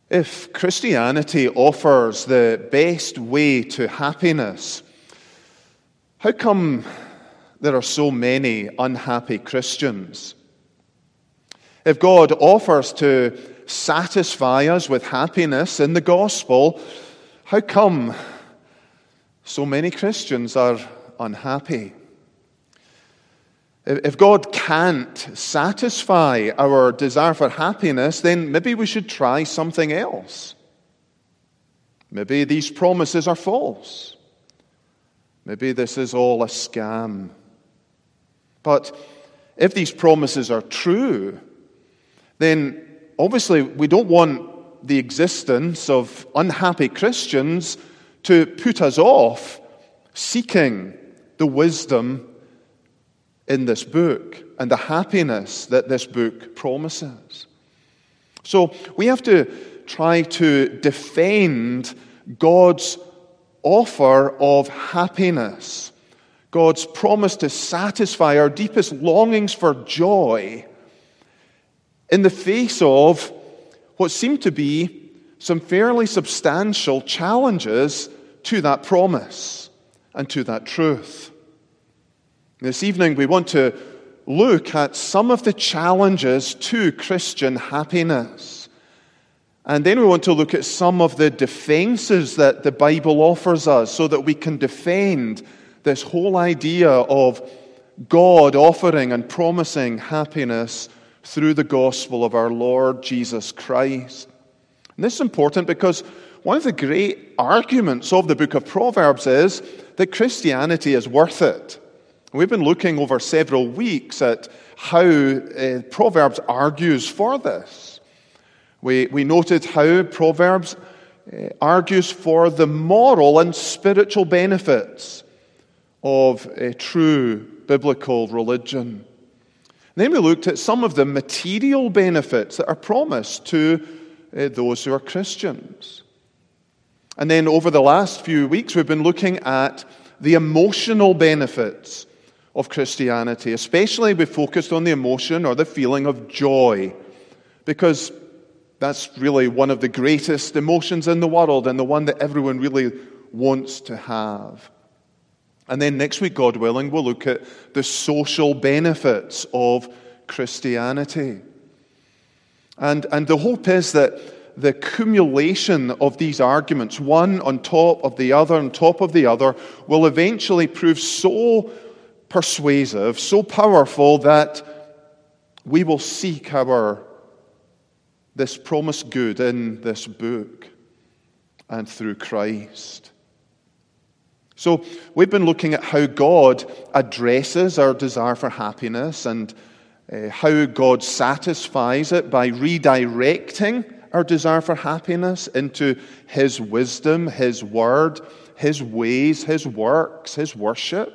If Christianity offers the best way to happiness, how come there are so many unhappy Christians? If God offers to satisfy us with happiness in the gospel, how come so many Christians are unhappy? If God can't satisfy our desire for happiness, then maybe we should try something else. Maybe these promises are false. Maybe this is all a scam. But if these promises are true, then obviously we don't want the existence of unhappy Christians to put us off seeking the wisdom in this book and the happiness that this book promises. So we have to try to defend God's offer of happiness, God's promise to satisfy our deepest longings for joy in the face of what seem to be some fairly substantial challenges to that promise and to that truth. This evening we want to look at some of the challenges to Christian happiness. And then we want to look at some of the defenses that the Bible offers us so that we can defend this whole idea of God offering and promising happiness through the gospel of our Lord Jesus Christ. And this is important because one of the great arguments of the book of Proverbs is that Christianity is worth it. We've been looking over several weeks at how Proverbs argues for this. We noted how Proverbs argues for the moral and spiritual benefits of a true biblical religion. And then we looked at some of the material benefits that are promised to those who are Christians. And then over the last few weeks, we've been looking at the emotional benefits of Christianity. Especially we focused on the emotion or the feeling of joy, because that's really one of the greatest emotions in the world and the one that everyone really wants to have. And then next week, God willing, we'll look at the social benefits of Christianity. And the hope is that the accumulation of these arguments, one on top of the other, will eventually prove so persuasive, so powerful that we will seek this promised good in this book and through Christ. So we've been looking at how God addresses our desire for happiness and how God satisfies it by redirecting our desire for happiness into His wisdom, His word, His ways, His works, His worship.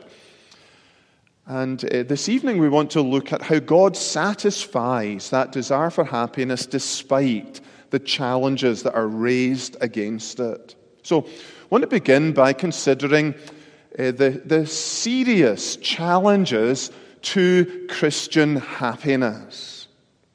And this evening we want to look at how God satisfies that desire for happiness despite the challenges that are raised against it. So I want to begin by considering the serious challenges to Christian happiness.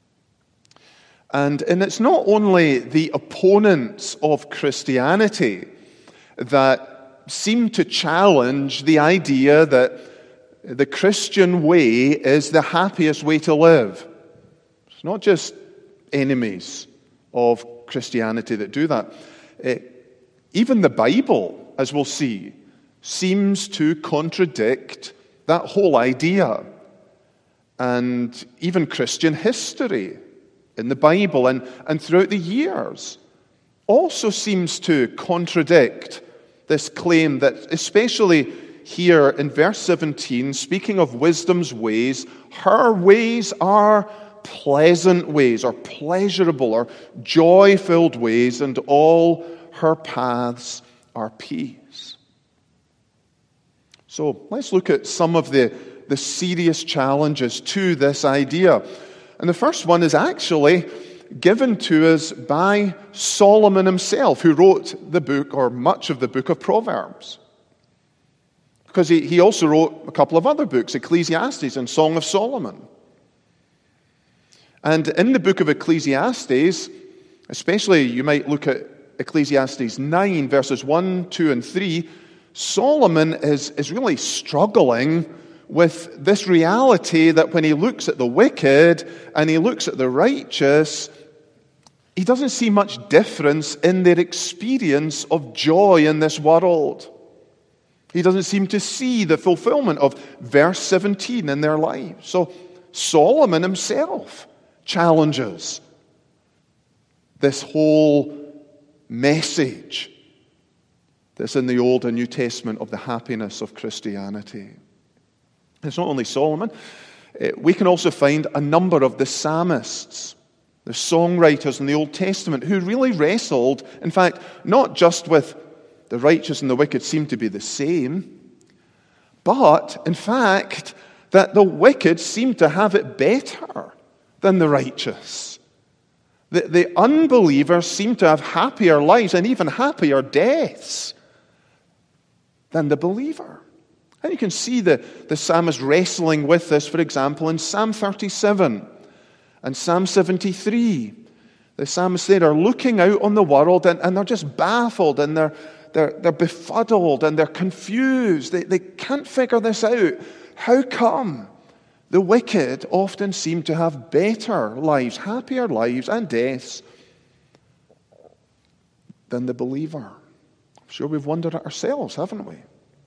And it's not only the opponents of Christianity that seem to challenge the idea that the Christian way is the happiest way to live. It's not just enemies of Christianity that do that. Even the Bible, as we'll see, seems to contradict that whole idea. And even Christian history in the Bible and throughout the years also seems to contradict this claim that, especially here in verse 17, speaking of wisdom's ways, her ways are pleasant ways, or pleasurable, or joy-filled ways, and all her paths are peace. So let's look at some of the serious challenges to this idea. And the first one is actually given to us by Solomon himself, who wrote the book, or much of the book of Proverbs. Because he also wrote a couple of other books, Ecclesiastes and Song of Solomon. And in the book of Ecclesiastes, Especially, you might look at Ecclesiastes 9, verses 1, 2, and 3. Solomon is really struggling with this reality that when he looks at the wicked and he looks at the righteous, he doesn't see much difference in their experience of joy in this world. He doesn't seem to see the fulfillment of verse 17 in their lives. So Solomon himself challenges this whole message that's in the Old and New Testament of the happiness of Christianity. It's not only Solomon. We can also find a number of the psalmists, the songwriters in the Old Testament, who really wrestled, in fact, not just with the righteous and the wicked seem to be the same, but, in fact, that the wicked seem to have it better than the righteous. The unbelievers seem to have happier lives and even happier deaths than the believer. And you can see the psalmist wrestling with this, for example, in Psalm 37 and Psalm 73. The psalmists there are looking out on the world and they're just baffled and they're befuddled and they're confused. They can't figure this out. How come the wicked often seem to have better lives, happier lives and deaths than the believer? I'm sure we've wondered at ourselves, haven't we?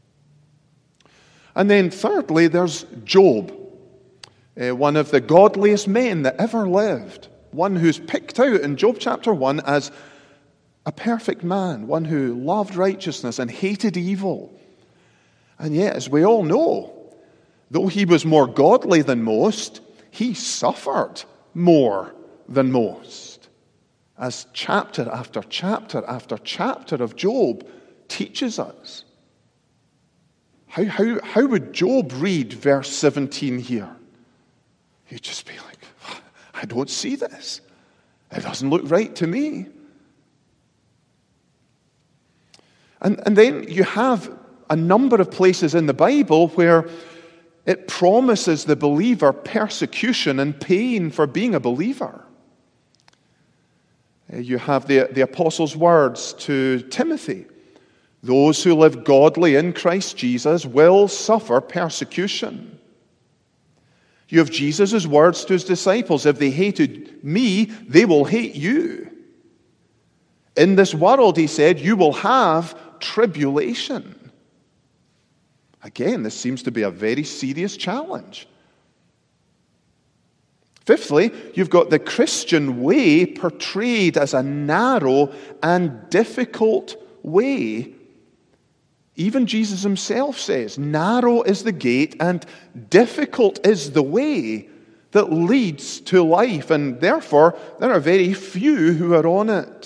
And then thirdly, there's Job, one of the godliest men that ever lived, one who's picked out in Job chapter 1 as a perfect man, one who loved righteousness and hated evil. And yet, as we all know, though he was more godly than most, he suffered more than most. As chapter after chapter after chapter of Job teaches us. How would Job read verse 17 here? He'd just be like, I don't see this. It doesn't look right to me. And then you have a number of places in the Bible where it promises the believer persecution and pain for being a believer. You have the apostles' words to Timothy. Those who live godly in Christ Jesus will suffer persecution. You have Jesus' words to his disciples. If they hated me, they will hate you. In this world, he said, you will have tribulation. Again, this seems to be a very serious challenge. Fifthly, you've got the Christian way portrayed as a narrow and difficult way. Even Jesus himself says, narrow is the gate and difficult is the way that leads to life, and therefore there are very few who are on it.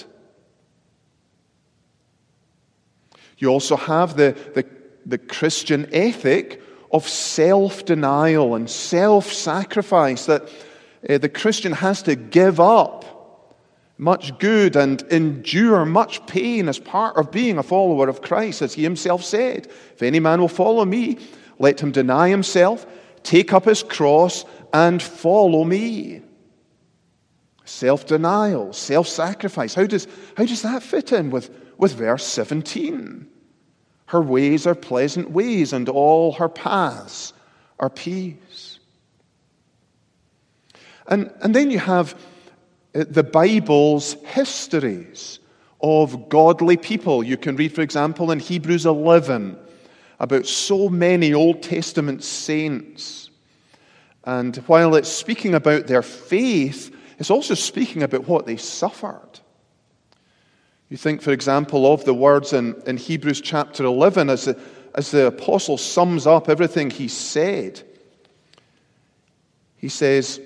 You also have the Christian ethic of self-denial and self-sacrifice, that the Christian has to give up much good and endure much pain as part of being a follower of Christ. As he himself said, if any man will follow me, let him deny himself, take up his cross, and follow me. Self-denial, self-sacrifice. How does that fit in with verse 17? Her ways are pleasant ways, and all her paths are peace. And then you have the Bible's histories of godly people. You can read, for example, in Hebrews 11 about so many Old Testament saints. And while it's speaking about their faith, it's also speaking about what they suffered. You think, for example, of the words in Hebrews chapter 11 as the apostle sums up everything he said. He says,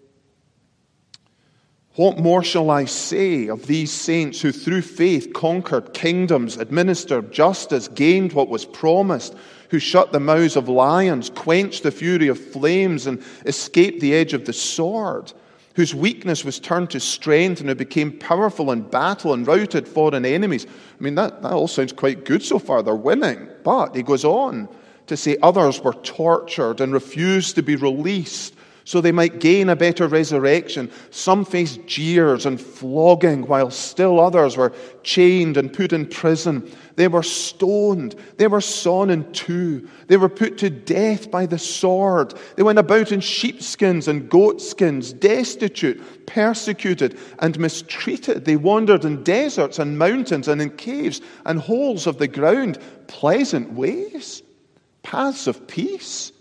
what more shall I say of these saints who through faith conquered kingdoms, administered justice, gained what was promised, who shut the mouths of lions, quenched the fury of flames, and escaped the edge of the sword, whose weakness was turned to strength and who became powerful in battle and routed foreign enemies. I mean, that all sounds quite good so far. They're winning. But he goes on to say others were tortured and refused to be released, so they might gain a better resurrection. Some faced jeers and flogging, while still others were chained and put in prison. They were stoned. They were sawn in two. They were put to death by the sword. They went about in sheepskins and goatskins, destitute, persecuted, and mistreated. They wandered in deserts and mountains and in caves and holes of the ground, pleasant ways, paths of peace.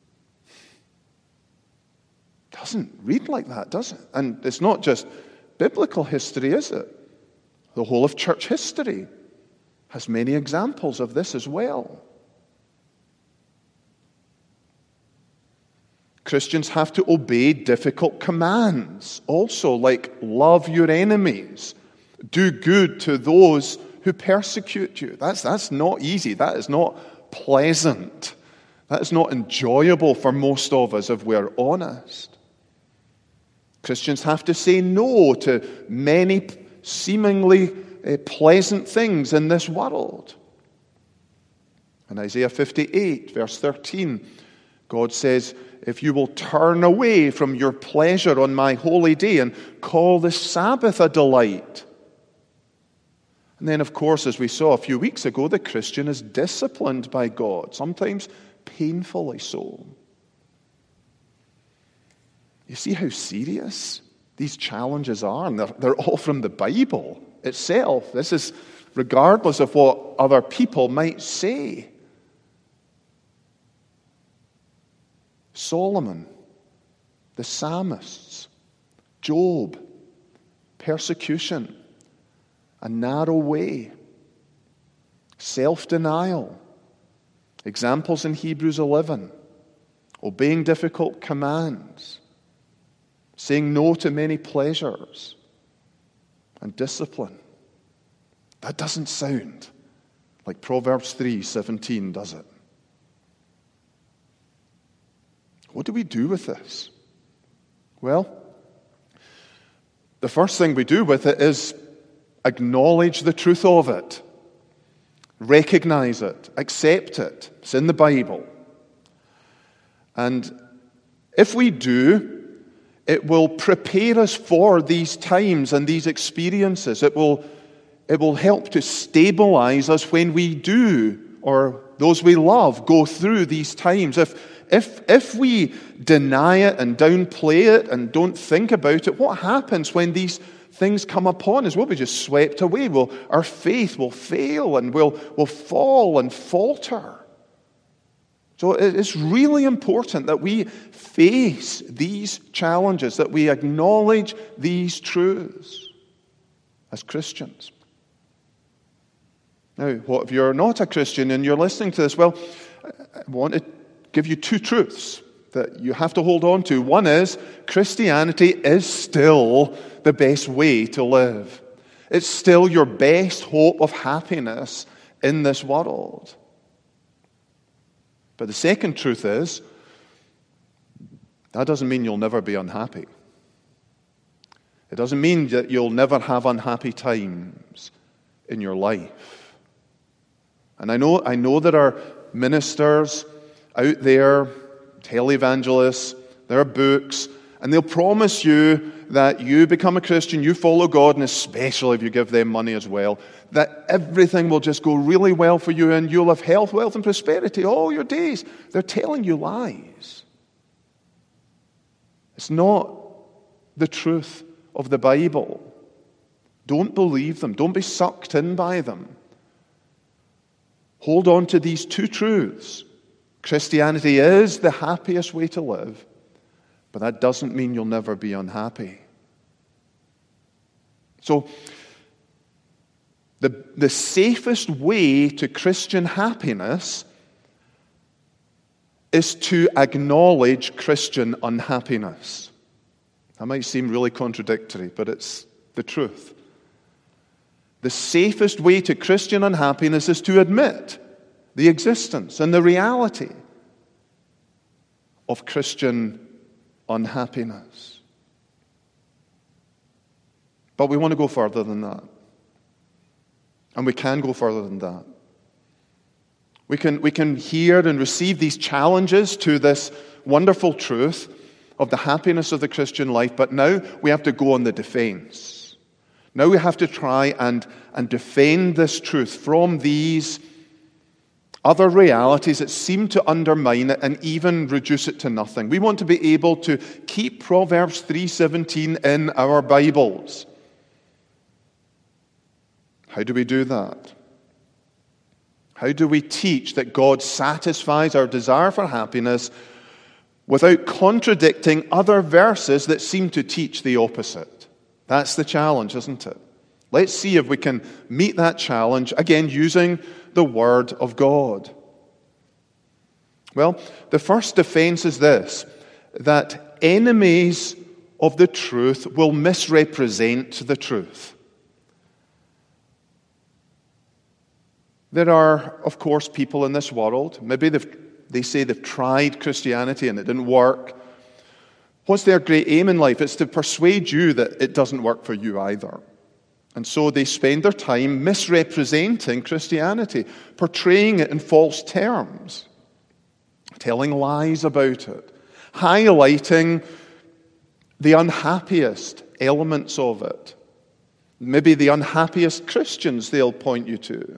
Doesn't read like that, does it? And it's not just biblical history, is it? The whole of church history has many examples of this as well. Christians have to obey difficult commands also, like love your enemies, do good to those who persecute you. That's not easy. That is not pleasant. That is not enjoyable for most of us if we're honest. Christians have to say no to many seemingly pleasant things in this world. In Isaiah 58, verse 13, God says, if you will turn away from your pleasure on my holy day and call the Sabbath a delight. And then, of course, as we saw a few weeks ago, the Christian is disciplined by God, sometimes painfully so. You see how serious these challenges are, and they're all from the Bible itself. This is regardless of what other people might say. Solomon, the psalmists, Job, persecution, a narrow way, self-denial, examples in Hebrews 11, obeying difficult commands, saying no to many pleasures, and discipline. That doesn't sound like Proverbs 3:17, does it? What do we do with this? Well, the first thing we do with it is acknowledge the truth of it. Recognize it. Accept it. It's in the Bible. And if we do, it will prepare us for these times and these experiences. It will help to stabilize us when we do, or those we love, go through these times. If we deny it and downplay it and don't think about it, what happens when these things come upon us? We'll be just swept away. Our faith will fail and we'll fall and falter. So it's really important that we face these challenges, that we acknowledge these truths as Christians. Now, what if you're not a Christian and you're listening to this? Well, I want to give you two truths that you have to hold on to. One is, Christianity is still the best way to live. It's still your best hope of happiness in this world. But the second truth is, that doesn't mean you'll never be unhappy. It doesn't mean that you'll never have unhappy times in your life. And I know there are ministers out there, televangelists, there are books, and they'll promise you that you become a Christian, you follow God, and especially if you give them money as well, that everything will just go really well for you and you'll have health, wealth, and prosperity all your days. They're telling you lies. It's not the truth of the Bible. Don't believe them. Don't be sucked in by them. Hold on to these two truths. Christianity is the happiest way to live, but that doesn't mean you'll never be unhappy. So, the safest way to Christian happiness is to acknowledge Christian unhappiness. That might seem really contradictory, but it's the truth. The safest way to Christian unhappiness is to admit the existence and the reality of Christian unhappiness. But we want to go further than that. And we can go further than that. We can hear and receive these challenges to this wonderful truth of the happiness of the Christian life, but now we have to go on the defense. Now we have to try and defend this truth from these other realities that seem to undermine it and even reduce it to nothing. We want to be able to keep Proverbs 3:17 in our Bibles. How do we do that? How do we teach that God satisfies our desire for happiness without contradicting other verses that seem to teach the opposite? That's the challenge, isn't it? Let's see if we can meet that challenge, again, using the Word of God. Well, the first defense is this, that enemies of the truth will misrepresent the truth. There are, of course, people in this world, maybe they say they've tried Christianity and it didn't work. What's their great aim in life? It's to persuade you that it doesn't work for you either. And so they spend their time misrepresenting Christianity, portraying it in false terms, telling lies about it, highlighting the unhappiest elements of it. Maybe the unhappiest Christians they'll point you to.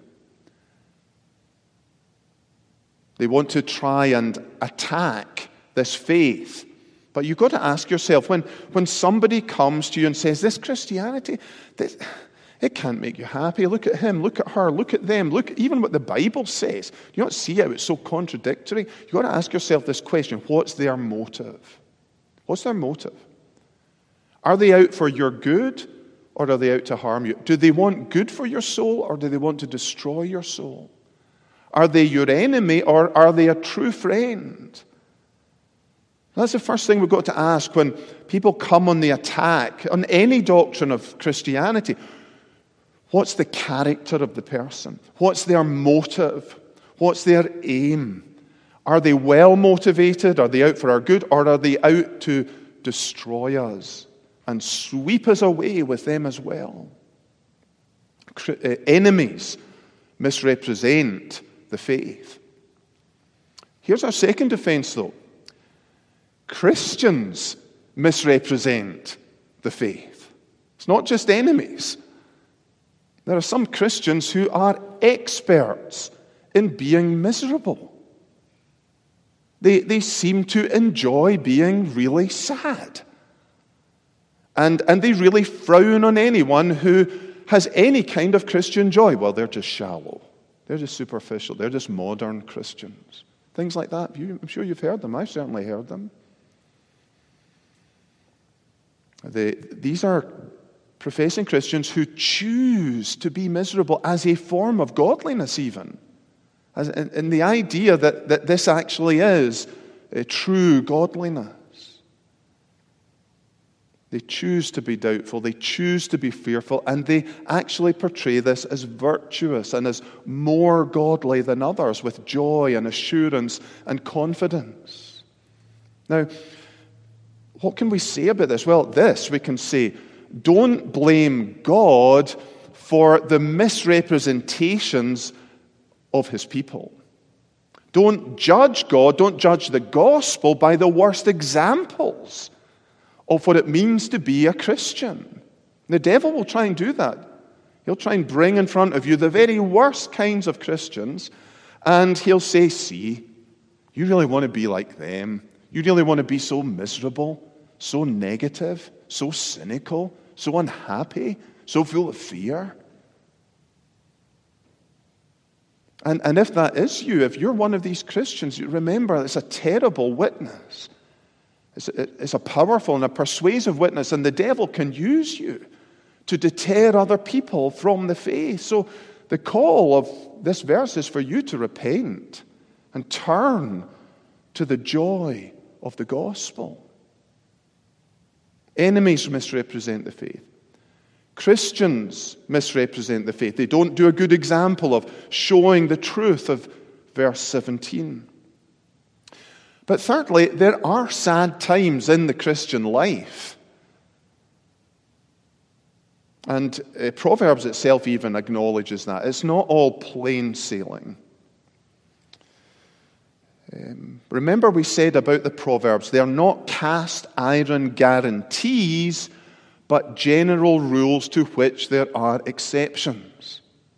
They want to try and attack this faith. But you've got to ask yourself, when somebody comes to you and says, this Christianity, it can't make you happy. Look at him, look at her, look at them, look at even what the Bible says. Do you not see how it's so contradictory? You've got to ask yourself this question, what's their motive? What's their motive? Are they out for your good, or are they out to harm you? Do they want good for your soul, or do they want to destroy your soul? Are they your enemy, or are they a true friend? That's the first thing we've got to ask when people come on the attack on any doctrine of Christianity. What's the character of the person? What's their motive? What's their aim? Are they well motivated? Are they out for our good? Or are they out to destroy us and sweep us away with them as well? Enemies misrepresent the faith. Here's our second defense, though. Christians misrepresent the faith. It's not just enemies. There are some Christians who are experts in being miserable. They seem to enjoy being really sad. And they really frown on anyone who has any kind of Christian joy. Well, they're just shallow. They're just superficial. They're just modern Christians. Things like that. I'm sure you've heard them. I've certainly heard them. These are professing Christians who choose to be miserable as a form of godliness even. And the idea that this actually is a true godliness. They choose to be doubtful, they choose to be fearful, and they actually portray this as virtuous and as more godly than others, with joy and assurance and confidence. Now, what can we say about this? Well, this we can say, don't blame God for the misrepresentations of his people. Don't judge God, don't judge the gospel by the worst examples of what it means to be a Christian. The devil will try and do that. He'll try and bring in front of you the very worst kinds of Christians, and he'll say, see, you really want to be like them. You really want to be so miserable, so negative, so cynical, so unhappy, so full of fear. And if that is you, if you're one of these Christians, you remember it's a terrible witness. It's a powerful and a persuasive witness, and the devil can use you to deter other people from the faith. So the call of this verse is for you to repent and turn to the joy of the gospel. Enemies misrepresent the faith. Christians misrepresent the faith. They don't do a good example of showing the truth of verse 17. But thirdly, there are sad times in the Christian life. And Proverbs itself even acknowledges that. It's not all plain sailing. Remember we said about the Proverbs, they are not cast iron guarantees, but general rules to which there are exceptions.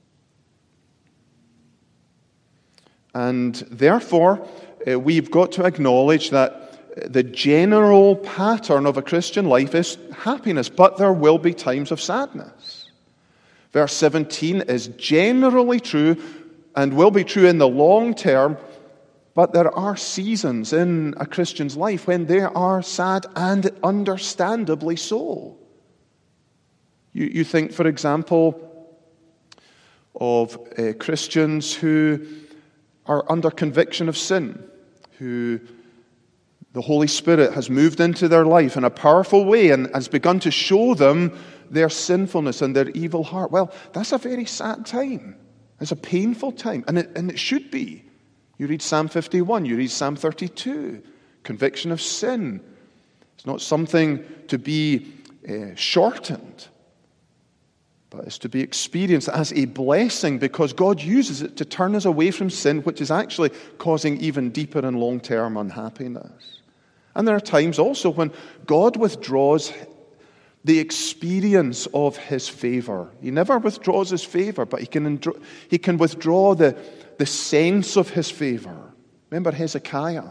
And therefore, we've got to acknowledge that the general pattern of a Christian life is happiness, but there will be times of sadness. Verse 17 is generally true and will be true in the long term, but there are seasons in a Christian's life when they are sad, and understandably so. You think, for example, of Christians who are under conviction of sin, who the Holy Spirit has moved into their life in a powerful way and has begun to show them their sinfulness and their evil heart. Well, that's a very sad time. It's a painful time, and it should be. You read Psalm 51, you read Psalm 32, conviction of sin. It's not something to be shortened, but it's to be experienced as a blessing because God uses it to turn us away from sin, which is actually causing even deeper and long-term unhappiness. And there are times also when God withdraws the experience of His favor. He never withdraws His favor, but He can withdraw the sense of His favor. Remember Hezekiah.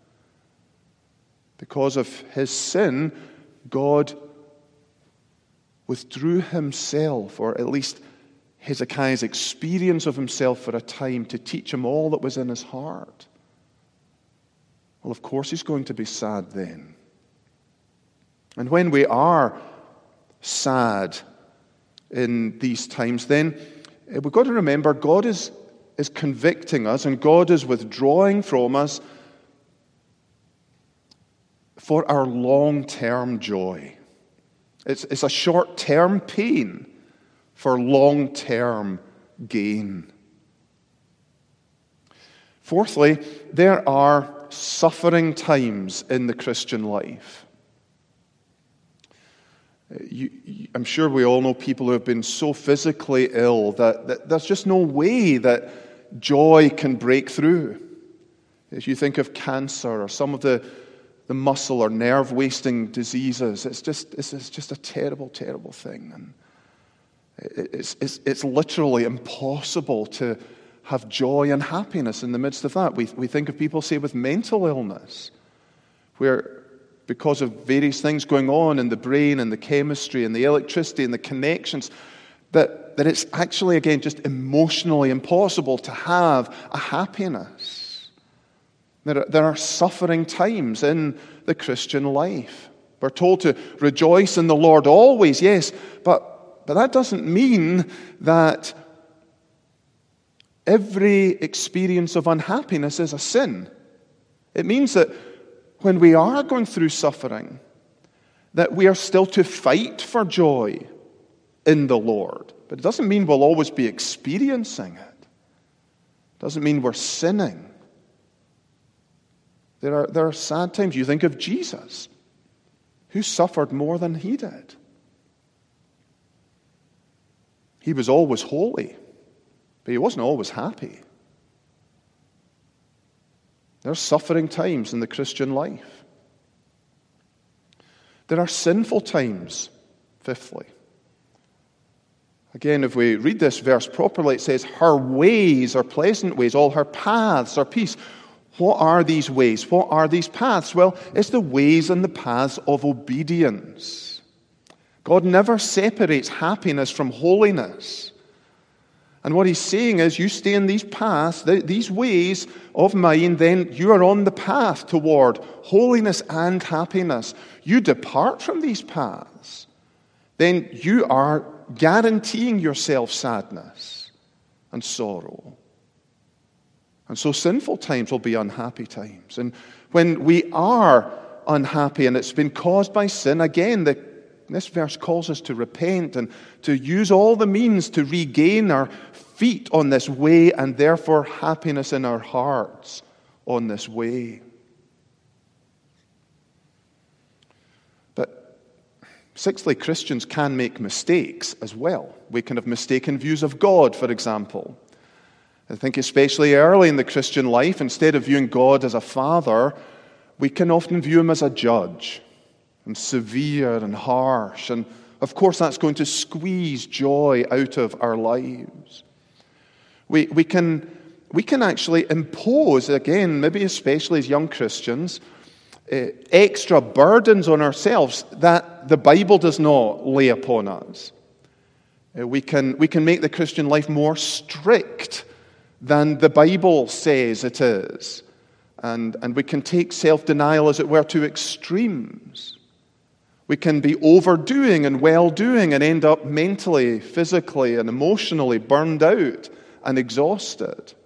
Because of his sin, God withdrew Himself, or at least Hezekiah's experience of himself for a time, to teach him all that was in his heart. Well, of course he's going to be sad then. And when we are sad in these times, then we've got to remember God is convicting us, and God is withdrawing from us for our long-term joy. It's a short-term pain for long-term gain. Fourthly, there are suffering times in the Christian life. I'm sure we all know people who have been so physically ill that there's just no way that joy can break through. If you think of cancer or some of the muscle or nerve wasting diseases, it's just a terrible, terrible thing. And it's literally impossible to have joy and happiness in the midst of that. We think of people, say, with mental illness, where because of various things going on in the brain and the chemistry and the electricity and the connections, that it's actually, again, just emotionally impossible to have a happiness. There are suffering times in the Christian life. We're told to rejoice in the Lord always, yes, but that doesn't mean that every experience of unhappiness is a sin. It means that when we are going through suffering, that we are still to fight for joy in the Lord. But it doesn't mean we'll always be experiencing it. It doesn't mean we're sinning. There are sad times. You think of Jesus, who suffered more than He did. He was always holy, but He wasn't always happy. There are suffering times in the Christian life. There are sinful times, fifthly. Again, if we read this verse properly, it says, her ways are pleasant ways, all her paths are peace. What are these ways? What are these paths? Well, it's the ways and the paths of obedience. God never separates happiness from holiness. And what He's saying is, you stay in these paths, these ways of mine, then you are on the path toward holiness and happiness. You depart from these paths, then you are guaranteeing yourself sadness and sorrow. And so sinful times will be unhappy times. And when we are unhappy and it's been caused by sin, again, this verse calls us to repent and to use all the means to regain our feet on this way, and therefore happiness in our hearts on this way. But sixthly, Christians can make mistakes as well. We can have mistaken views of God, for example. I think especially early in the Christian life, instead of viewing God as a father, we can often view him as a judge, and severe and harsh. And of course that's going to squeeze joy out of our lives. We can actually impose, again, maybe especially as young Christians, extra burdens on ourselves that the Bible does not lay upon us. We can make the Christian life more strict than the Bible says it is. And we can take self-denial, as it were, to extremes. We can be overdoing and well-doing and end up mentally, physically, and emotionally burned out and exhausted.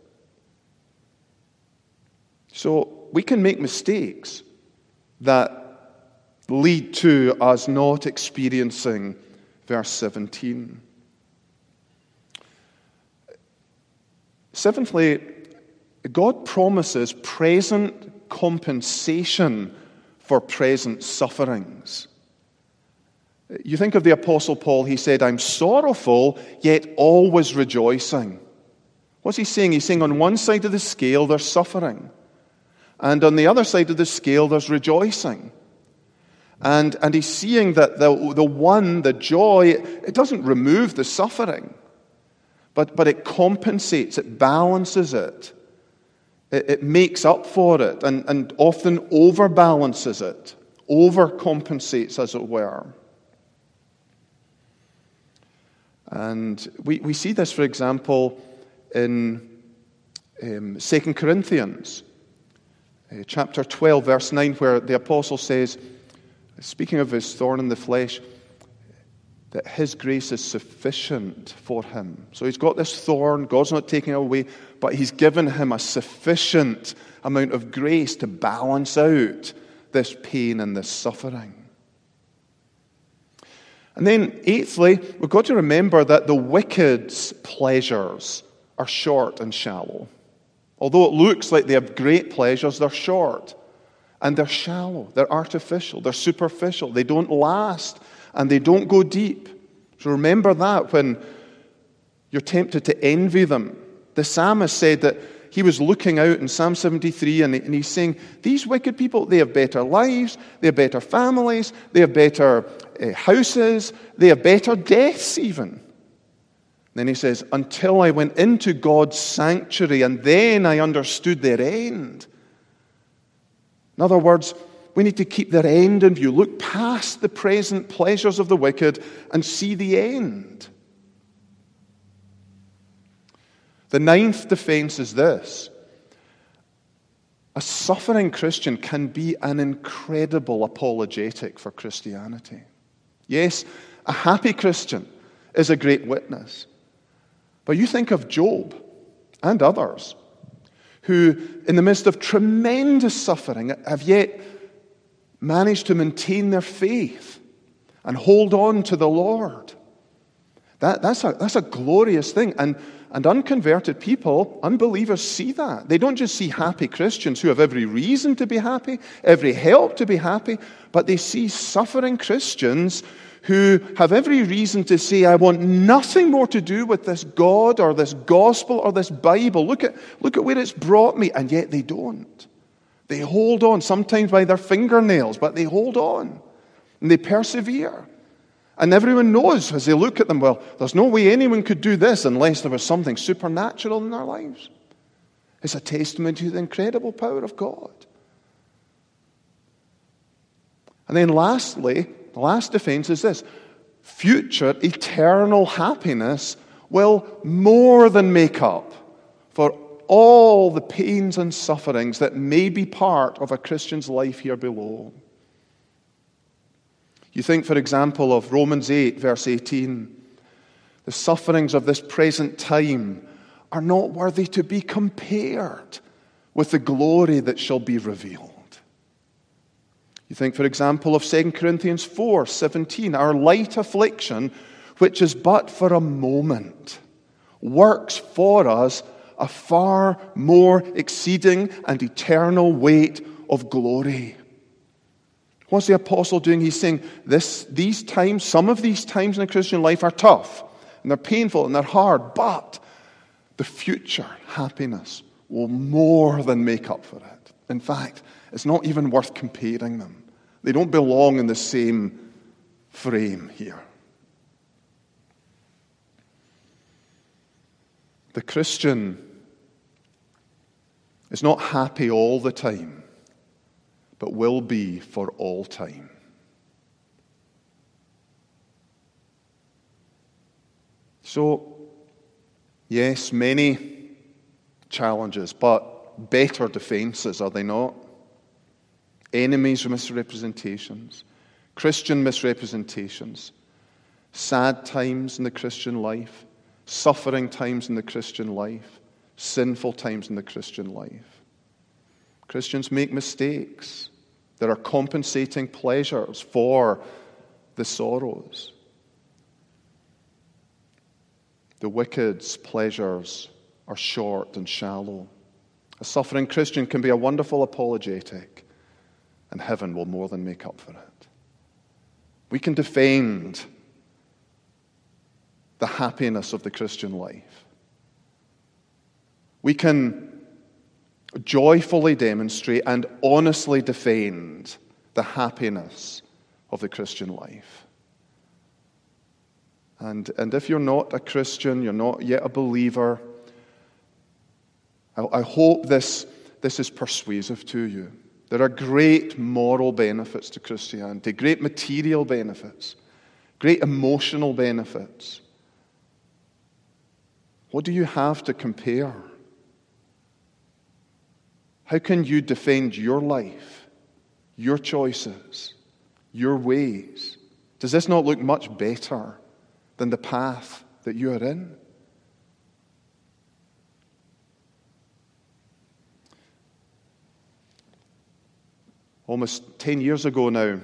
So we can make mistakes that lead to us not experiencing verse 17. Seventhly, God promises present compensation for present sufferings. You think of the Apostle Paul, he said, I'm sorrowful, yet always rejoicing. What's he saying? He's saying on one side of the scale there's suffering, and on the other side of the scale there's rejoicing. And he's seeing that the joy, it doesn't remove the suffering, but it compensates, it balances it. It makes up for it, and often overbalances it, overcompensates, as it were. And we see this, for example, in 2 Corinthians, chapter 12, verse 9, where the apostle says, speaking of his thorn in the flesh, that his grace is sufficient for him. So he's got this thorn, God's not taking it away, but he's given him a sufficient amount of grace to balance out this pain and this suffering. And then, eighthly, we've got to remember that the wicked's pleasures are short and shallow. Although it looks like they have great pleasures, they're short. And they're shallow, they're artificial, they're superficial, they don't last, and they don't go deep. So remember that when you're tempted to envy them. The psalmist said that he was looking out in Psalm 73 and he's saying, these wicked people, they have better lives, they have better families, they have better houses, they have better deaths even. Then he says, until I went into God's sanctuary and then I understood their end. In other words, we need to keep their end in view. Look past the present pleasures of the wicked and see the end. The ninth defense is this. A suffering Christian can be an incredible apologetic for Christianity. Yes, a happy Christian is a great witness. But you think of Job and others who, in the midst of tremendous suffering, have yet managed to maintain their faith and hold on to the Lord. That's a glorious thing. And unconverted people, unbelievers, see that. They don't just see happy Christians who have every reason to be happy, every help to be happy, but they see suffering Christians who have every reason to say, I want nothing more to do with this God or this gospel or this Bible. Look at where it's brought me. And yet they don't. They hold on, sometimes by their fingernails, but they hold on. And they persevere. And everyone knows as they look at them, well, there's no way anyone could do this unless there was something supernatural in their lives. It's a testament to the incredible power of God. And then lastly, the last defense is this. Future eternal happiness will more than make up for all the pains and sufferings that may be part of a Christian's life here below. You think, for example, of Romans 8, verse 18. The sufferings of this present time are not worthy to be compared with the glory that shall be revealed. You think, for example, of 2 Corinthians 4, 17. Our light affliction, which is but for a moment, works for us a far more exceeding and eternal weight of glory. What's the apostle doing? He's saying these times, some of these times in the Christian life are tough, and they're painful, and they're hard, but the future happiness will more than make up for it. In fact, it's not even worth comparing them. They don't belong in the same frame here. The Christian is not happy all the time, but will be for all time. So, yes, many challenges, but better defenses, are they not? Enemies, misrepresentations, Christian misrepresentations, sad times in the Christian life, suffering times in the Christian life, sinful times in the Christian life. Christians make mistakes. There are compensating pleasures for the sorrows. The wicked's pleasures are short and shallow. A suffering Christian can be a wonderful apologetic, and heaven will more than make up for it. We can defend the happiness of the Christian life. We can joyfully demonstrate and honestly defend the happiness of the Christian life. And if you're not a Christian, you're not yet a believer, I hope this is persuasive to you. There are great moral benefits to Christianity, great material benefits, great emotional benefits. What do you have to compare? How can you defend your life, your choices, your ways? Does this not look much better than the path that you are in? Almost 10 years ago now,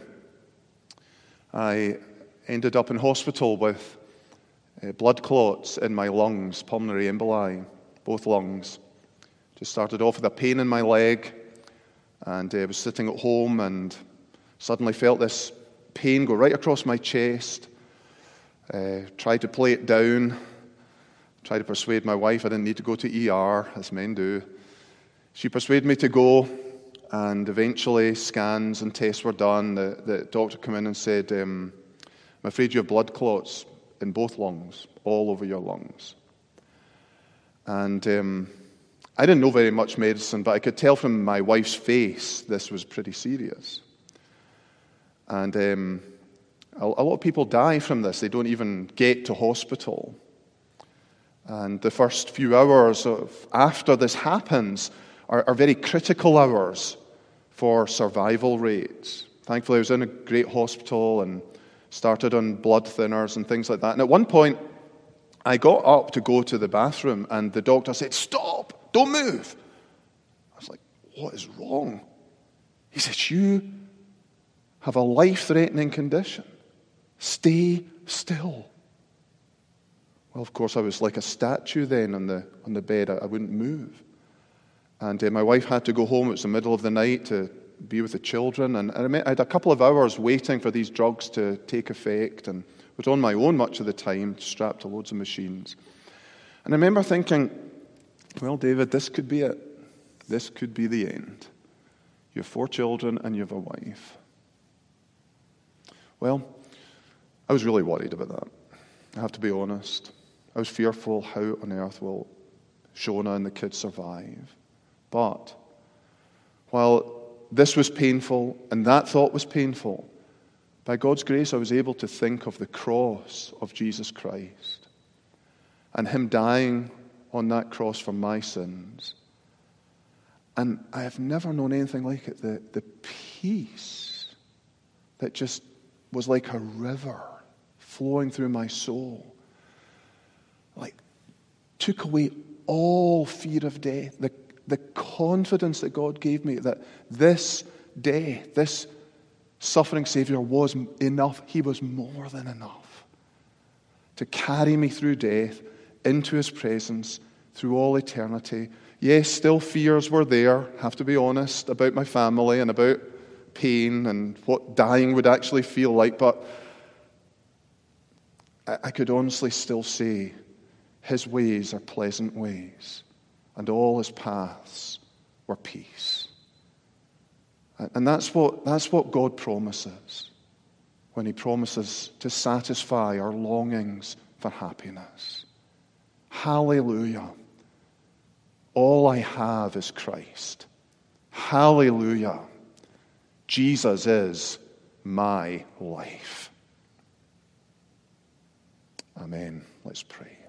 I ended up in hospital with blood clots in my lungs, pulmonary emboli, both lungs. Just started off with a pain in my leg, and I was sitting at home and suddenly felt this pain go right across my chest. Tried to play it down, tried to persuade my wife I didn't need to go to ER, as men do. She persuaded me to go, and eventually scans and tests were done. The doctor came in and said, I'm afraid you have blood clots in both lungs, all over your lungs. And I didn't know very much medicine, but I could tell from my wife's face this was pretty serious. And a lot of people die from this. They don't even get to hospital. And the first few hours after this happens are very critical hours for survival rates. Thankfully, I was in a great hospital and started on blood thinners and things like that. And at one point, I got up to go to the bathroom, and the doctor said, "Stop! Don't move!" I was like, "What is wrong?" He said, "You have a life-threatening condition. Stay still." Well, of course, I was like a statue then on the bed. I wouldn't move. And my wife had to go home. It was the middle of the night to be with the children. And I had a couple of hours waiting for these drugs to take effect, and was on my own much of the time, strapped to loads of machines. And I remember thinking, well, David, this could be it. This could be the end. You have 4 children and you have a wife. Well, I was really worried about that. I have to be honest. I was fearful, how on earth will Shona and the kids survive? But while this was painful and that thought was painful, by God's grace I was able to think of the cross of Jesus Christ and Him dying on that cross for my sins. And I have never known anything like it. The peace that just was like a river flowing through my soul, like took away all fear of death. The confidence that God gave me that this death, this suffering Savior was enough. He was more than enough to carry me through death into His presence through all eternity. Yes, still fears were there, have to be honest, about my family and about pain and what dying would actually feel like, but I could honestly still say, His ways are pleasant ways, and all his paths were peace. And that's what God promises when he promises to satisfy our longings for happiness. Hallelujah. All I have is Christ. Hallelujah. Jesus is my life. Amen. Let's pray.